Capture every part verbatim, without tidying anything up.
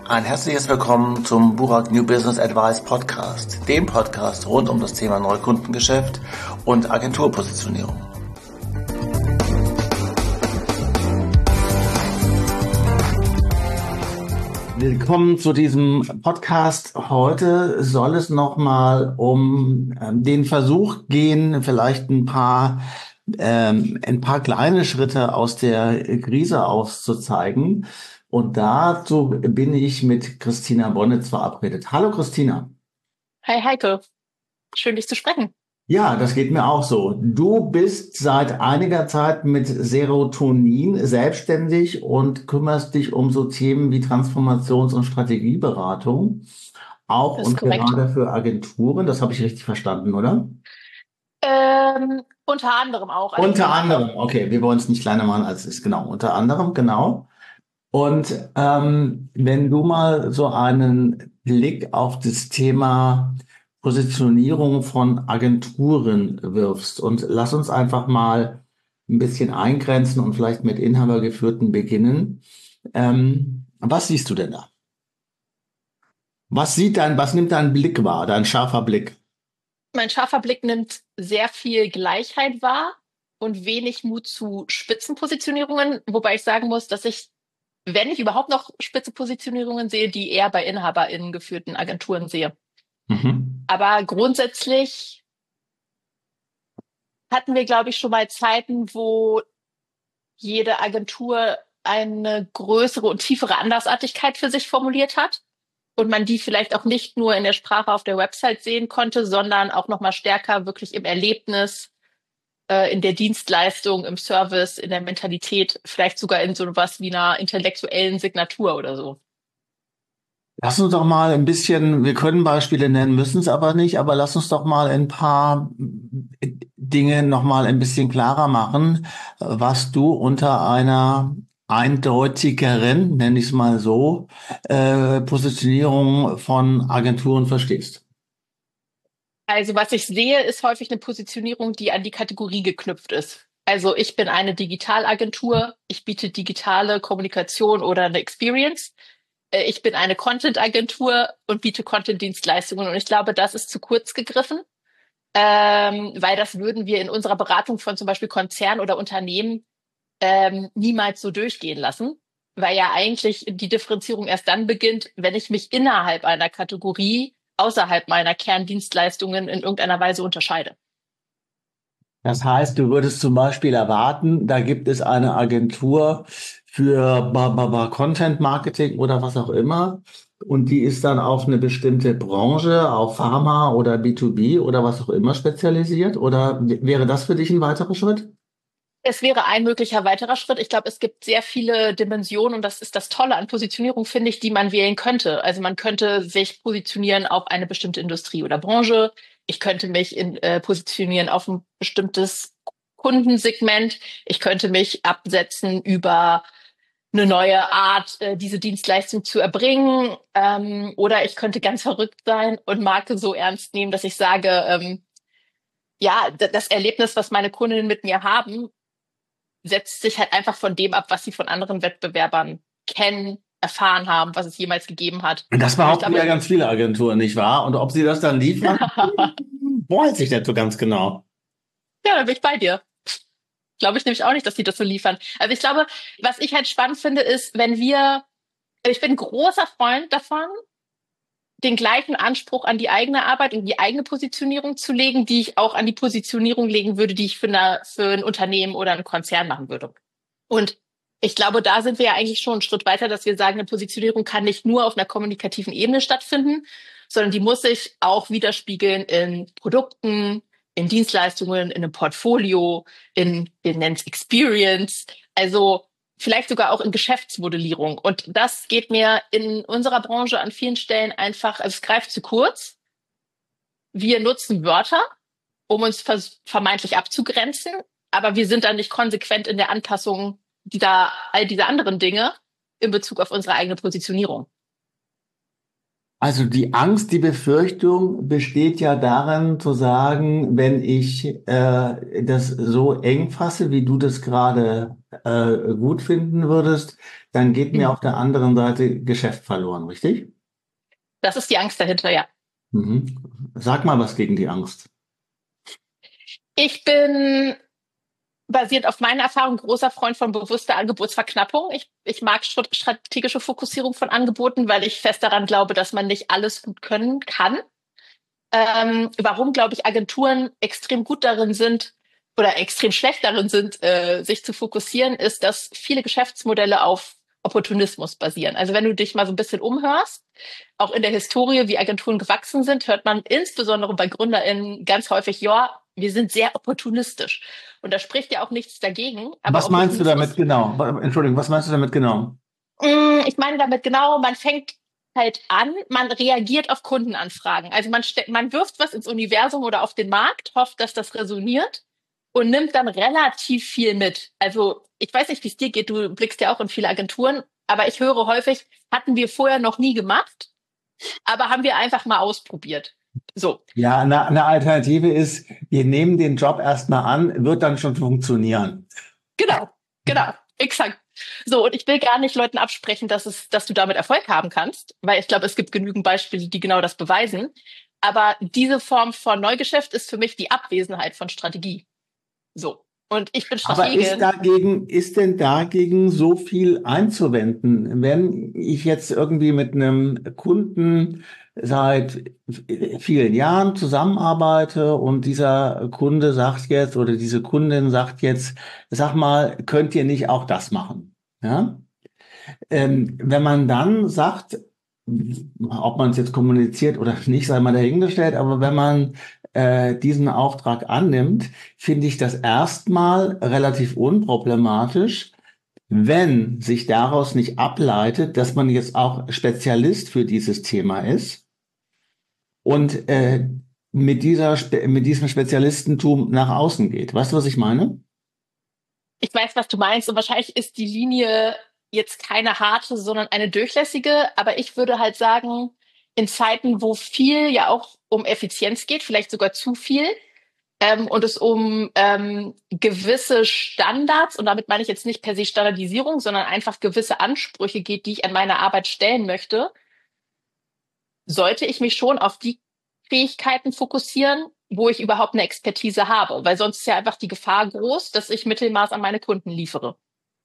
Ein herzliches Willkommen zum Burak New Business Advice Podcast, dem Podcast rund um das Thema Neukundengeschäft und Agenturpositionierung. Willkommen zu diesem Podcast. Heute soll es nochmal um den Versuch gehen, vielleicht ein paar, ähm, ein paar kleine Schritte aus der Krise aufzuzeigen. Und dazu bin ich mit Christina Bonnitz verabredet. Hallo Christina. Hi Heike, schön dich zu sprechen. Ja, das geht mir auch so. Du bist seit einiger Zeit mit Serotonin selbstständig und kümmerst dich um so Themen wie Transformations- und Strategieberatung. Auch und gerade für Agenturen. Das habe ich richtig verstanden, oder? Ähm, unter anderem auch. Also unter anderem, okay. Wir wollen es nicht kleiner machen, als es ist. Genau, unter anderem, genau. Und ähm, wenn du mal so einen Blick auf das Thema Positionierung von Agenturen wirfst und lass uns einfach mal ein bisschen eingrenzen und vielleicht mit Inhabergeführten beginnen. Ähm, was siehst du denn da? Was sieht dein, was nimmt dein Blick wahr, dein scharfer Blick? Mein scharfer Blick nimmt sehr viel Gleichheit wahr und wenig Mut zu Spitzenpositionierungen, wobei ich sagen muss, dass ich, wenn ich überhaupt noch Spitzenpositionierungen sehe, die eher bei InhaberInnen geführten Agenturen sehe. Mhm. Aber grundsätzlich hatten wir, glaube ich, schon mal Zeiten, wo jede Agentur eine größere und tiefere Andersartigkeit für sich formuliert hat und man die vielleicht auch nicht nur in der Sprache auf der Website sehen konnte, sondern auch noch mal stärker wirklich im Erlebnis, äh, in der Dienstleistung, im Service, in der Mentalität, vielleicht sogar in so was wie einer intellektuellen Signatur oder so. Lass uns doch mal ein bisschen, wir können Beispiele nennen, müssen es aber nicht, aber lass uns doch mal ein paar Dinge noch mal ein bisschen klarer machen, was du unter einer eindeutigeren, nenne ich es mal so, äh, Positionierung von Agenturen verstehst. Also was ich sehe, ist häufig eine Positionierung, die an die Kategorie geknüpft ist. Also ich bin eine Digitalagentur, ich biete digitale Kommunikation oder eine Experience. Ich bin eine Content-Agentur und biete Content-Dienstleistungen. Und ich glaube, das ist zu kurz gegriffen, ähm, weil das würden wir in unserer Beratung von zum Beispiel Konzernen oder Unternehmen ähm, niemals so durchgehen lassen, weil ja eigentlich die Differenzierung erst dann beginnt, wenn ich mich innerhalb einer Kategorie außerhalb meiner Kerndienstleistungen in irgendeiner Weise unterscheide. Das heißt, du würdest zum Beispiel erwarten, da gibt es eine Agentur für Content Marketing oder was auch immer und die ist dann auf eine bestimmte Branche, auf Pharma oder B zwei B oder was auch immer spezialisiert, oder wäre das für dich ein weiterer Schritt? Es wäre ein möglicher weiterer Schritt. Ich glaube, es gibt sehr viele Dimensionen und das ist das Tolle an Positionierung, finde ich, die man wählen könnte. Also man könnte sich positionieren auf eine bestimmte Industrie oder Branche. Ich könnte mich in, äh, positionieren auf ein bestimmtes Kundensegment. Ich könnte mich absetzen über eine neue Art, äh, diese Dienstleistung zu erbringen. Ähm, oder ich könnte ganz verrückt sein und Marke so ernst nehmen, dass ich sage, ähm, ja, d- das Erlebnis, was meine Kundinnen mit mir haben, setzt sich halt einfach von dem ab, was sie von anderen Wettbewerbern kennen, erfahren haben, was es jemals gegeben hat. Das behaupten ja ganz viele Agenturen, nicht wahr? Und ob sie das dann liefern, weiß ich nicht so ganz genau. Ja, da bin ich bei dir. Glaube ich nämlich auch nicht, dass sie das so liefern. Also ich glaube, was ich halt spannend finde, ist, wenn wir, ich bin ein großer Freund davon, den gleichen Anspruch an die eigene Arbeit und die eigene Positionierung zu legen, die ich auch an die Positionierung legen würde, die ich für, eine, für ein Unternehmen oder einen Konzern machen würde. Und ich glaube, da sind wir ja eigentlich schon einen Schritt weiter, dass wir sagen, eine Positionierung kann nicht nur auf einer kommunikativen Ebene stattfinden, sondern die muss sich auch widerspiegeln in Produkten, in Dienstleistungen, in einem Portfolio, in, wir nennen es Experience. Also vielleicht sogar auch in Geschäftsmodellierung. Und das geht mir in unserer Branche an vielen Stellen einfach, also es greift zu kurz. Wir nutzen Wörter, um uns vermeintlich abzugrenzen, aber wir sind dann nicht konsequent in der Anpassung dieser, all dieser anderen Dinge in Bezug auf unsere eigene Positionierung. Also die Angst, die Befürchtung besteht ja darin zu sagen, wenn ich äh, das so eng fasse, wie du das gerade äh, gut finden würdest, dann geht mir Mhm. auf der anderen Seite Geschäft verloren, richtig? Das ist die Angst dahinter, ja. Mhm. Sag mal was gegen die Angst. Ich bin basierend auf meiner Erfahrung großer Freund von bewusster Angebotsverknappung. Ich, ich mag strat- strategische Fokussierung von Angeboten, weil ich fest daran glaube, dass man nicht alles gut können kann. Ähm, warum, glaube ich, Agenturen extrem gut darin sind oder extrem schlecht darin sind, äh, sich zu fokussieren, ist, dass viele Geschäftsmodelle auf Opportunismus basieren. Also wenn du dich mal so ein bisschen umhörst, auch in der Historie, wie Agenturen gewachsen sind, hört man insbesondere bei GründerInnen ganz häufig, ja, wir sind sehr opportunistisch. Und da spricht ja auch nichts dagegen, aber Was meinst du damit Opportunismus, genau? Entschuldigung, was meinst du damit genau? mh, ich meine damit genau, man fängt halt an, man reagiert auf Kundenanfragen. Also man, ste- man wirft was ins Universum oder auf den Markt, hofft, dass das resoniert und nimmt dann relativ viel mit. Also ich weiß nicht, wie es dir geht, du blickst ja auch in viele Agenturen, aber ich höre häufig, hatten wir vorher noch nie gemacht, aber haben wir einfach mal ausprobiert. So, Ja, eine, eine Alternative ist, wir nehmen den Job erstmal an, wird dann schon funktionieren. genau, genau, exakt. So, und ich will gar nicht Leuten absprechen, dass es, dass du damit Erfolg haben kannst, weil ich glaube, es gibt genügend Beispiele, die genau das beweisen. Aber diese Form von Neugeschäft ist für mich die Abwesenheit von Strategie. So. Und ich bin Aber ist Strategin. dagegen, ist denn dagegen so viel einzuwenden? Wenn ich jetzt irgendwie mit einem Kunden seit vielen Jahren zusammenarbeite und dieser Kunde sagt jetzt oder diese Kundin sagt jetzt, sag mal, könnt ihr nicht auch das machen? Ja? Ähm, wenn man dann sagt, ob man es jetzt kommuniziert oder nicht, sei mal dahingestellt, aber wenn man äh, diesen Auftrag annimmt, finde ich das erstmal relativ unproblematisch, wenn sich daraus nicht ableitet, dass man jetzt auch Spezialist für dieses Thema ist und äh, mit dieser, Spe- mit diesem Spezialistentum nach außen geht. Weißt du, was ich meine? Ich weiß, was du meinst, und wahrscheinlich ist die Linie jetzt keine harte, sondern eine durchlässige. Aber ich würde halt sagen, in Zeiten, wo viel ja auch um Effizienz geht, vielleicht sogar zu viel, ähm, und es um ähm, gewisse Standards, und damit meine ich jetzt nicht per se Standardisierung, sondern einfach gewisse Ansprüche geht, die ich an meine Arbeit stellen möchte, sollte ich mich schon auf die Fähigkeiten fokussieren, wo ich überhaupt eine Expertise habe, weil sonst ist ja einfach die Gefahr groß, dass ich Mittelmaß an meine Kunden liefere.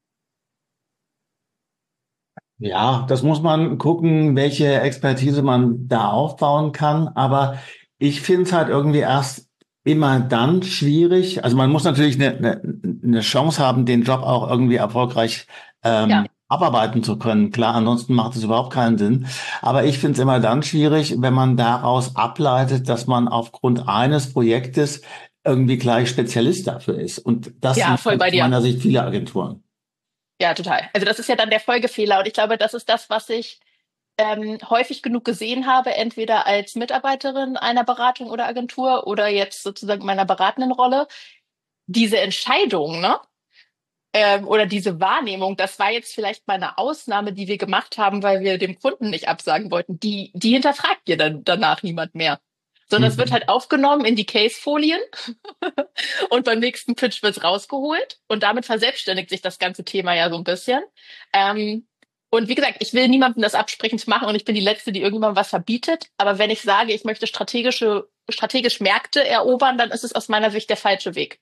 Ja, das muss man gucken, welche Expertise man da aufbauen kann. Aber ich finde es halt irgendwie erst immer dann schwierig. Also man muss natürlich eine, eine, eine Chance haben, den Job auch irgendwie erfolgreich Ja, ähm, abarbeiten zu können. Klar, ansonsten macht es überhaupt keinen Sinn. Aber ich finde es immer dann schwierig, wenn man daraus ableitet, dass man aufgrund eines Projektes irgendwie gleich Spezialist dafür ist. Und das ja, voll machen bei aus dir. meiner Sicht viele Agenturen. Ja, total. Also das ist ja dann der Folgefehler. Und ich glaube, das ist das, was ich ähm, häufig genug gesehen habe, entweder als Mitarbeiterin einer Beratung oder Agentur oder jetzt sozusagen meiner beratenden Rolle. Diese Entscheidung, ne? Ähm, oder diese Wahrnehmung, das war jetzt vielleicht mal eine Ausnahme, die wir gemacht haben, weil wir dem Kunden nicht absagen wollten. Die, die hinterfragt dir dann danach niemand mehr. Sondern es wird Mhm. halt aufgenommen in die Case-Folien und beim nächsten Pitch wird's rausgeholt und damit verselbstständigt sich das ganze Thema ja so ein bisschen. Ähm, und wie gesagt, ich will niemandem das absprechen zu machen und ich bin die Letzte, die irgendjemandem was verbietet. Aber wenn ich sage, ich möchte strategische, strategisch Märkte erobern, dann ist es aus meiner Sicht der falsche Weg.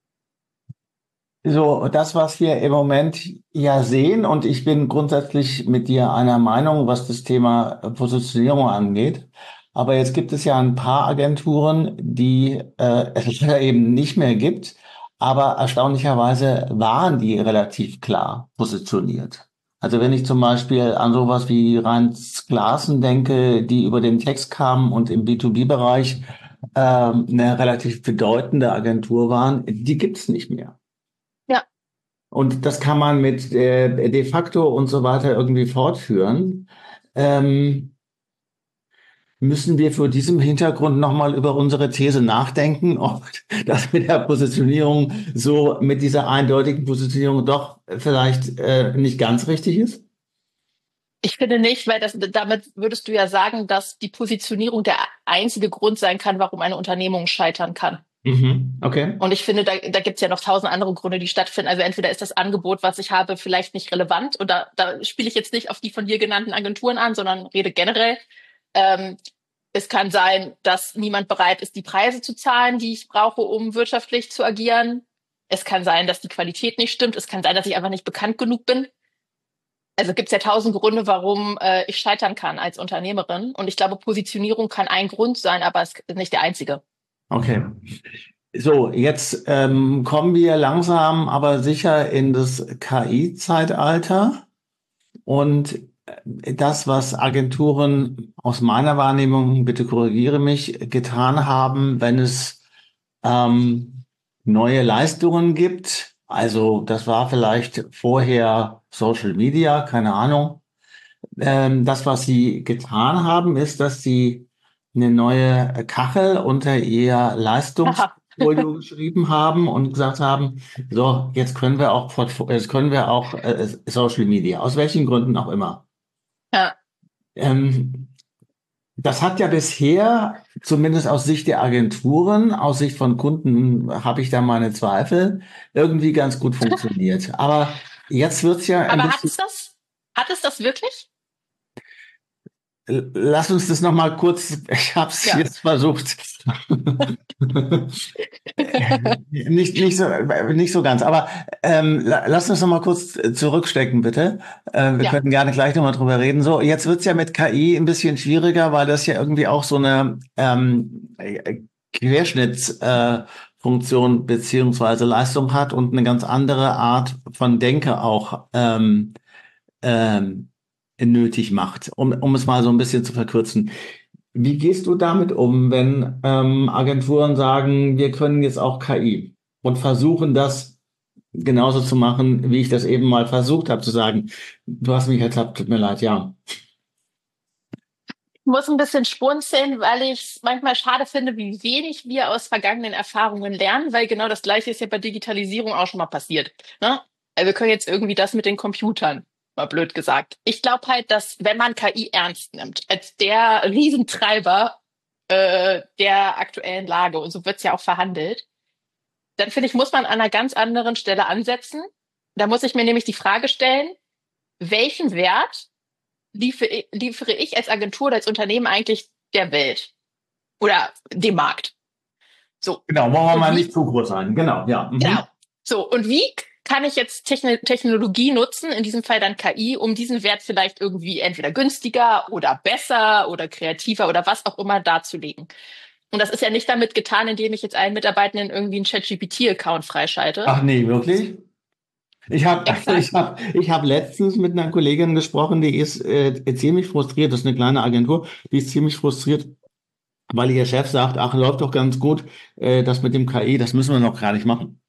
So, das, was wir im Moment ja sehen, und ich bin grundsätzlich mit dir einer Meinung, was das Thema Positionierung angeht. Aber jetzt gibt es ja ein paar Agenturen, die äh, es leider eben nicht mehr gibt. Aber erstaunlicherweise waren die relativ klar positioniert. Also wenn ich zum Beispiel an sowas wie Reins Glasen denke, die über den Text kamen und im B zwei B-Bereich ähm, eine relativ bedeutende Agentur waren, die gibt's nicht mehr. Ja. Und das kann man mit äh, de facto und so weiter irgendwie fortführen. Ähm, müssen wir vor diesem Hintergrund nochmal über unsere These nachdenken, ob das mit der Positionierung so, mit dieser eindeutigen Positionierung doch vielleicht äh, nicht ganz richtig ist? Ich finde nicht, weil das, damit würdest du ja sagen, dass die Positionierung der einzige Grund sein kann, warum eine Unternehmung scheitern kann. Mhm. Okay. Und ich finde, da, da gibt es ja noch tausend andere Gründe, die stattfinden. Also entweder ist das Angebot, was ich habe, vielleicht nicht relevant, und da, da spiele ich jetzt nicht auf die von dir genannten Agenturen an, sondern rede generell. Ähm, Es kann sein, dass niemand bereit ist, die Preise zu zahlen, die ich brauche, um wirtschaftlich zu agieren. Es kann sein, dass die Qualität nicht stimmt. Es kann sein, dass ich einfach nicht bekannt genug bin. Also gibt es ja tausend Gründe, warum äh, ich scheitern kann als Unternehmerin. Und ich glaube, Positionierung kann ein Grund sein, aber es ist nicht der einzige. Okay. So, jetzt ähm, kommen wir langsam aber sicher in das K I-Zeitalter. Und das, was Agenturen aus meiner Wahrnehmung, bitte korrigiere mich, getan haben, wenn es ähm, neue Leistungen gibt. Also das war vielleicht vorher Social Media, keine Ahnung. Ähm, das, was sie getan haben, ist, dass sie eine neue Kachel unter ihr Aha. Leistungsportfolio geschrieben haben und gesagt haben, so, jetzt können wir auch, Portfo- jetzt können wir auch äh, Social Media, aus welchen Gründen auch immer. Ja. Ähm, Das hat ja bisher, zumindest aus Sicht der Agenturen, aus Sicht von Kunden, habe ich da meine Zweifel, irgendwie ganz gut funktioniert. Aber jetzt wird's ja ein Aber hat bisschen. es das? Hat es das wirklich? Lass uns das noch mal kurz, ich habe es Ja. jetzt versucht. Nicht, nicht so, nicht so ganz, aber ähm, la- lass uns noch mal kurz zurückstecken, bitte. Äh, wir Ja. können gerne gleich noch mal drüber reden. So, jetzt wird's ja mit K I ein bisschen schwieriger, weil das ja irgendwie auch so eine ähm, Querschnittsfunktion äh, Funktion beziehungsweise Leistung hat und eine ganz andere Art von Denke auch ähm, ähm, nötig macht, um, um es mal so ein bisschen zu verkürzen. Wie gehst du damit um, wenn ähm, Agenturen sagen, wir können jetzt auch K I und versuchen das genauso zu machen, wie ich das eben mal versucht habe zu sagen? Du hast mich ertappt, tut mir leid, ja. Ich muss ein bisschen schmunzeln, weil ich es manchmal schade finde, wie wenig wir aus vergangenen Erfahrungen lernen, weil genau das Gleiche ist ja bei Digitalisierung auch schon mal passiert. Ne? Also wir können jetzt irgendwie das mit den Computern, mal blöd gesagt. Ich glaube halt, dass wenn man K I ernst nimmt, als der Riesentreiber äh, der aktuellen Lage, und so wird es ja auch verhandelt, dann finde ich, muss man an einer ganz anderen Stelle ansetzen. Da muss ich mir nämlich die Frage stellen, welchen Wert liefere, liefere ich als Agentur oder als Unternehmen eigentlich der Welt oder dem Markt? So. Genau, wollen wir Und mal wie, nicht zu groß sein. Genau, ja. genau. Mhm. So. Und wie kann ich jetzt Techn Technologie nutzen, in diesem Fall dann K I, um diesen Wert vielleicht irgendwie entweder günstiger oder besser oder kreativer oder was auch immer darzulegen? Und das ist ja nicht damit getan, indem ich jetzt allen Mitarbeitenden irgendwie einen ChatGPT-Account freischalte. Ach nee, wirklich? Ich habe ich Exakt. hab, ich hab letztens mit einer Kollegin gesprochen, die ist äh, ziemlich frustriert, das ist eine kleine Agentur, die ist ziemlich frustriert, weil ihr Chef sagt, ach, läuft doch ganz gut, äh, das mit dem K I, das müssen wir noch gar nicht machen.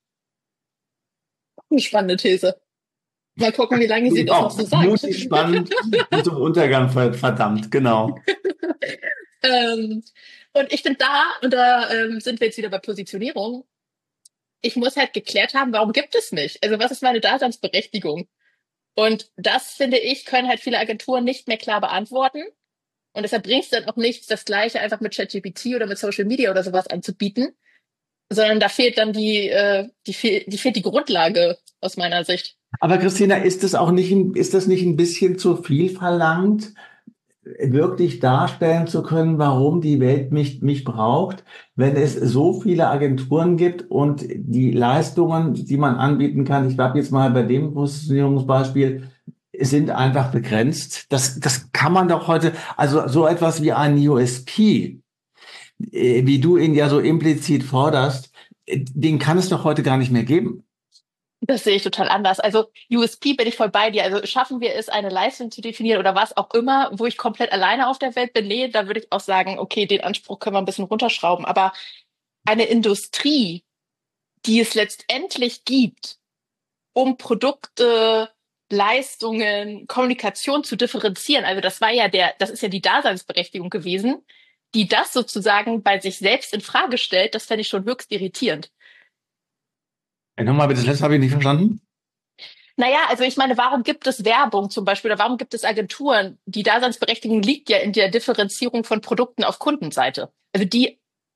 Eine spannende These. Mal gucken, wie lange sie das noch Genau, so sagt. mutig, spannend und zum Untergang ver- verdammt, genau. Ähm, und ich finde da, und da ähm, sind wir jetzt wieder bei Positionierung, ich muss halt geklärt haben, warum gibt es mich? Also was ist meine Daseinsberechtigung? Und das, finde ich, können halt viele Agenturen nicht mehr klar beantworten. Und deshalb bringt es dann auch nichts, das Gleiche einfach mit ChatGPT oder mit Social Media oder sowas anzubieten, sondern da fehlt dann die, äh, die, fehl, die fehlt die Grundlage aus meiner Sicht. Aber Christina, ist es auch nicht, ein- ist das nicht ein bisschen zu viel verlangt, wirklich darstellen zu können, warum die Welt mich, mich braucht, wenn es so viele Agenturen gibt und die Leistungen, die man anbieten kann, ich bleibe jetzt mal bei dem Positionierungsbeispiel, sind einfach begrenzt. Das, das kann man doch heute, also so etwas wie ein U S P, äh, wie du ihn ja so implizit forderst, äh, den kann es doch heute gar nicht mehr geben. Das sehe ich total anders. Also U S P bin ich voll bei dir. Also schaffen wir es, eine Leistung zu definieren oder was auch immer, wo ich komplett alleine auf der Welt bin? Nee, da würde ich auch sagen, okay, den Anspruch können wir ein bisschen runterschrauben. Aber eine Industrie, die es letztendlich gibt, um Produkte, Leistungen, Kommunikation zu differenzieren. Also das war ja der, das ist ja die Daseinsberechtigung gewesen, die das sozusagen bei sich selbst in Frage stellt. Das fände ich schon höchst irritierend. Äh, Nochmal bitte, das letzte habe ich nicht verstanden. Naja, also ich meine, warum gibt es Werbung zum Beispiel oder warum gibt es Agenturen? Die Daseinsberechtigung liegt ja in der Differenzierung von Produkten auf Kundenseite. Also die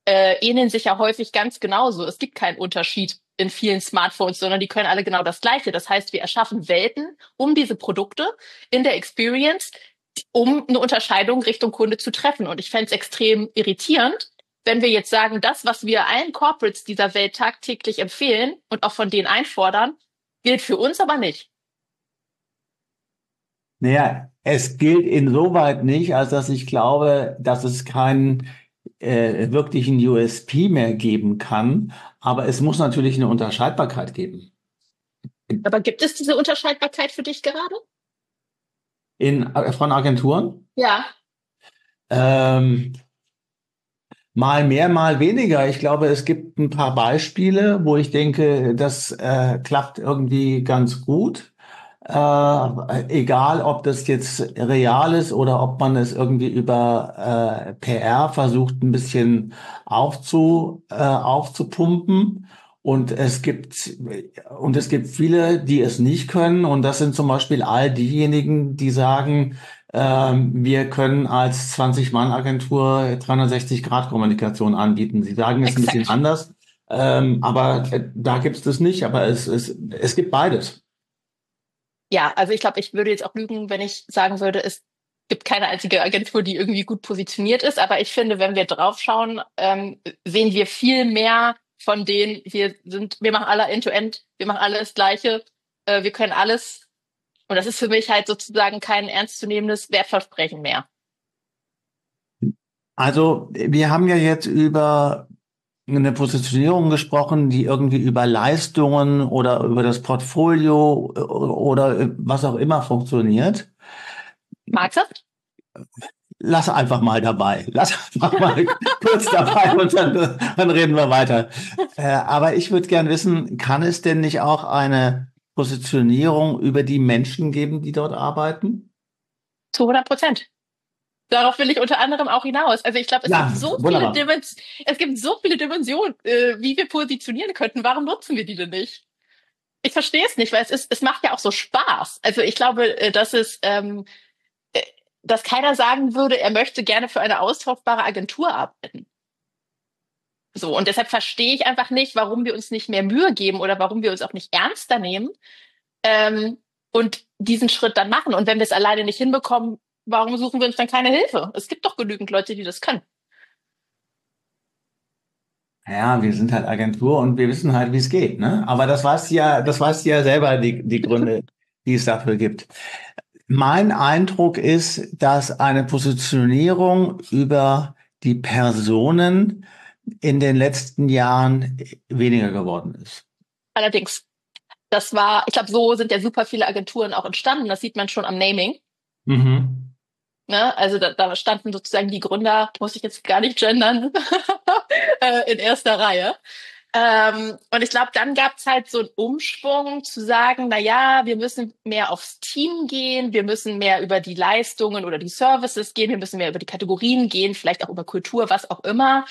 äh, ähneln sich ja häufig ganz genauso. Es gibt keinen Unterschied in vielen Smartphones, sondern die können alle genau das Gleiche. Das heißt, wir erschaffen Welten um diese Produkte in der Experience, um eine Unterscheidung Richtung Kunde zu treffen. Und ich fände es extrem irritierend, wenn wir jetzt sagen, das, was wir allen Corporates dieser Welt tagtäglich empfehlen und auch von denen einfordern, gilt für uns aber nicht. Naja, es gilt insoweit nicht, als dass ich glaube, dass es keinen äh, wirklichen U S P mehr geben kann, aber es muss natürlich eine Unterscheidbarkeit geben. Aber gibt es diese Unterscheidbarkeit für dich gerade? In, äh, von Agenturen? Ja. Ähm, mal mehr, mal weniger. Ich glaube, es gibt ein paar Beispiele, wo ich denke, das äh, klappt irgendwie ganz gut. Äh, egal, ob das jetzt real ist oder ob man es irgendwie über äh, P R versucht, ein bisschen aufzu, äh, aufzupumpen. Und es gibt, und es gibt viele, die es nicht können. Und das sind zum Beispiel all diejenigen, die sagen, ähm, wir können als zwanzig-Mann-Agentur dreihundertsechzig-Grad-Kommunikation anbieten. Sie sagen es ein bisschen Exakt. anders, ähm, aber äh, da gibt es das nicht. Aber es, es, es gibt beides. Ja, also ich glaube, ich würde jetzt auch lügen, wenn ich sagen würde, es gibt keine einzige Agentur, die irgendwie gut positioniert ist. Aber ich finde, wenn wir draufschauen, ähm, sehen wir viel mehr von denen, wir sind, wir machen alle End-to-End, wir machen alle das Gleiche, äh, wir können alles. Und das ist für mich halt sozusagen kein ernstzunehmendes Wertversprechen mehr. Also wir haben ja jetzt über eine Positionierung gesprochen, die irgendwie über Leistungen oder über das Portfolio oder was auch immer funktioniert. Magst du? Lass einfach mal dabei. Lass einfach mal kurz dabei und dann, dann reden wir weiter. Äh, aber ich würde gern wissen, kann es denn nicht auch eine Positionierung über die Menschen geben, die dort arbeiten? Zu hundert Prozent. Darauf will ich unter anderem auch hinaus. Also ich glaube, es gibt Ja, so viele wunderbar. Dimens es gibt so viele Dimensionen, äh, wie wir positionieren könnten. Warum nutzen wir die denn nicht? Ich verstehe es nicht, weil es ist, es macht ja auch so Spaß. Also ich glaube, äh, dass es, ähm, äh, dass keiner sagen würde, er möchte gerne für eine austauschbare Agentur arbeiten. So, und deshalb verstehe ich einfach nicht, warum wir uns nicht mehr Mühe geben oder warum wir uns auch nicht ernster nehmen, ähm, und diesen Schritt dann machen. Und wenn wir es alleine nicht hinbekommen, warum suchen wir uns dann keine Hilfe? Es gibt doch genügend Leute, die das können. Ja, wir sind halt Agentur und wir wissen halt, wie es geht, ne? Aber das weißt du ja, das weißt du ja selber, die, die Gründe, die es dafür gibt. Mein Eindruck ist, dass eine Positionierung über die Personen in den letzten Jahren weniger geworden ist. Allerdings, das war, ich glaube, so sind ja super viele Agenturen auch entstanden. Das sieht man schon am Naming. Mhm. Ne? Also da, da standen sozusagen die Gründer, muss ich jetzt gar nicht gendern, äh, in erster Reihe. Ähm, und ich glaube, dann gab es halt so einen Umschwung zu sagen, na ja, wir müssen mehr aufs Team gehen, wir müssen mehr über die Leistungen oder die Services gehen, wir müssen mehr über die Kategorien gehen, vielleicht auch über Kultur, was auch immer.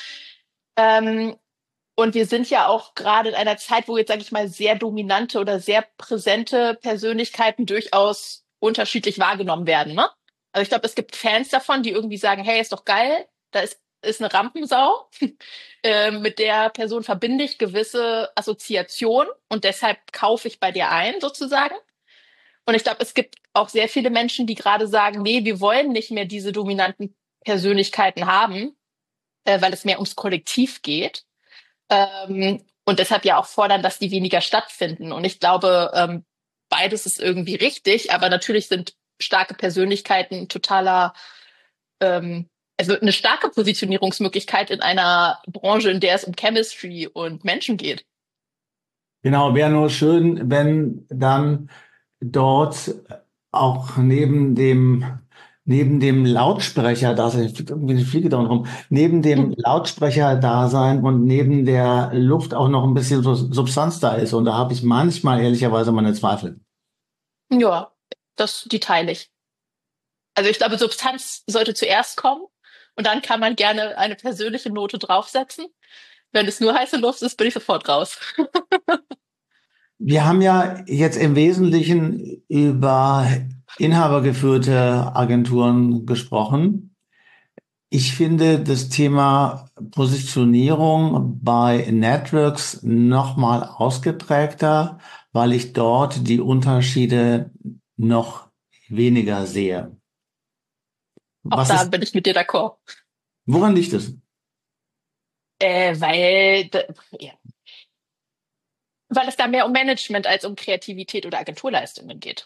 Ähm, und wir sind ja auch gerade in einer Zeit, wo jetzt, sage ich mal, sehr dominante oder sehr präsente Persönlichkeiten durchaus unterschiedlich wahrgenommen werden. Ne? Also ich glaube, es gibt Fans davon, die irgendwie sagen, hey, ist doch geil, da ist, ist eine Rampensau. äh, mit der Person verbinde ich gewisse Assoziationen und deshalb kaufe ich bei dir ein, sozusagen. Und ich glaube, es gibt auch sehr viele Menschen, die gerade sagen, nee, wir wollen nicht mehr diese dominanten Persönlichkeiten haben, äh, weil es mehr ums Kollektiv geht. Ähm, und deshalb ja auch fordern, dass die weniger stattfinden. Und ich glaube, ähm, beides ist irgendwie richtig, aber natürlich sind starke Persönlichkeiten totaler, ähm, also eine starke Positionierungsmöglichkeit in einer Branche, in der es um Chemistry und Menschen geht. Genau, wäre nur schön, wenn dann dort auch neben dem, neben dem Lautsprecher da sein, irgendwie fliege da rum, neben dem Lautsprecher da sein und neben der Luft auch noch ein bisschen so Substanz da ist. Und da habe ich manchmal ehrlicherweise meine Zweifel. Ja, das, die teile ich. Also ich glaube, Substanz sollte zuerst kommen und dann kann man gerne eine persönliche Note draufsetzen. Wenn es nur heiße Luft ist, bin ich sofort raus. Wir haben ja jetzt im Wesentlichen über inhabergeführte Agenturen gesprochen. Ich finde das Thema Positionierung bei Networks nochmal ausgeprägter, weil ich dort die Unterschiede noch weniger sehe. Auch Was da ist, bin ich mit dir d'accord. woran liegt es? Äh, weil, d- ja, weil es da mehr um Management als um Kreativität oder Agenturleistungen geht.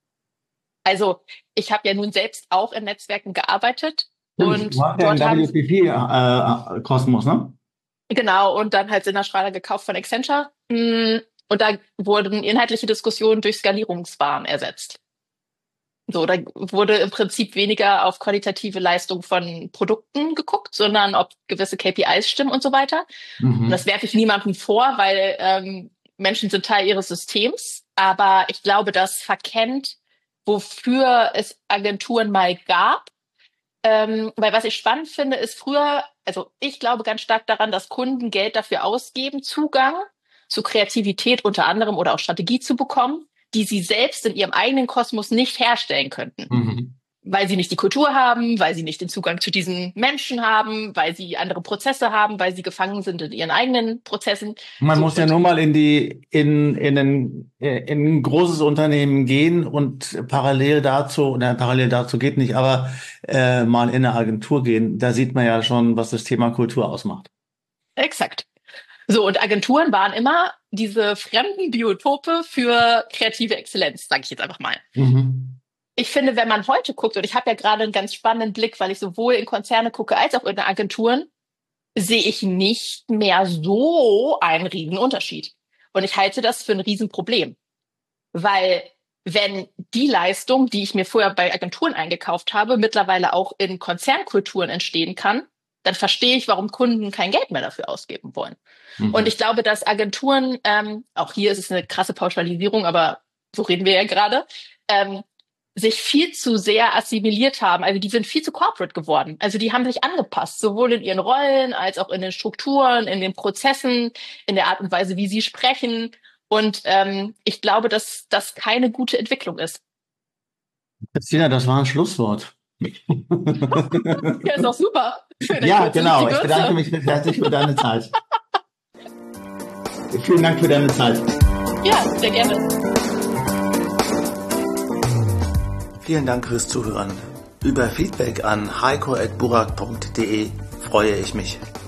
Also ich habe ja nun selbst auch in Netzwerken gearbeitet Stimmt, du und hast ja einen dort haben, W P P-Kosmos, ne? genau, und dann halt Sinnerstrahler gekauft von Accenture. Mm, Und da wurden inhaltliche Diskussionen durch Skalierungswahn ersetzt. So, da wurde im Prinzip weniger auf qualitative Leistung von Produkten geguckt, sondern ob gewisse K P Is stimmen und so weiter. Und das Mhm. werfe ich niemandem vor, weil ähm, Menschen sind Teil ihres Systems. Aber ich glaube, das verkennt, wofür es Agenturen mal gab. Ähm, weil was ich spannend finde, ist früher, also ich glaube ganz stark daran, dass Kunden Geld dafür ausgeben, Zugang zu Kreativität unter anderem oder auch Strategie zu bekommen, die sie selbst in ihrem eigenen Kosmos nicht herstellen könnten. Mhm. Weil sie nicht die Kultur haben, weil sie nicht den Zugang zu diesen Menschen haben, weil sie andere Prozesse haben, weil sie gefangen sind in ihren eigenen Prozessen. Man So, muss ja und nur mal in die, in, in ein, in ein großes Unternehmen gehen und parallel dazu, oder parallel dazu geht nicht, aber äh, mal in eine Agentur gehen. Da sieht man ja schon, was das Thema Kultur ausmacht. exakt. So, und Agenturen waren immer diese fremden Biotope für kreative Exzellenz, sage ich jetzt einfach mal. Mhm. Ich finde, wenn man heute guckt, und ich habe ja gerade einen ganz spannenden Blick, weil ich sowohl in Konzerne gucke als auch in Agenturen, sehe ich nicht mehr so einen riesen Unterschied. Und ich halte das für ein Riesenproblem. Weil wenn die Leistung, die ich mir vorher bei Agenturen eingekauft habe, mittlerweile auch in Konzernkulturen entstehen kann, dann verstehe ich, warum Kunden kein Geld mehr dafür ausgeben wollen. Und Mhm. ich glaube, dass Agenturen, ähm, auch hier ist es eine krasse Pauschalisierung, aber so reden wir ja gerade, ähm, sich viel zu sehr assimiliert haben. Also die sind viel zu corporate geworden. Also die haben sich angepasst, sowohl in ihren Rollen als auch in den Strukturen, in den Prozessen, in der Art und Weise, wie sie sprechen. Und ähm, ich glaube, dass das keine gute Entwicklung ist. Christina, das war ein Schlusswort. Ja, ist auch super. Für eine Ja, Kürze ist die genau. Ich bedanke Würze. mich recht herzlich für deine Zeit. Vielen Dank für deine Zeit. Ja, sehr gerne. Vielen Dank fürs Zuhören. Über Feedback an heiko at burak punkt de freue ich mich.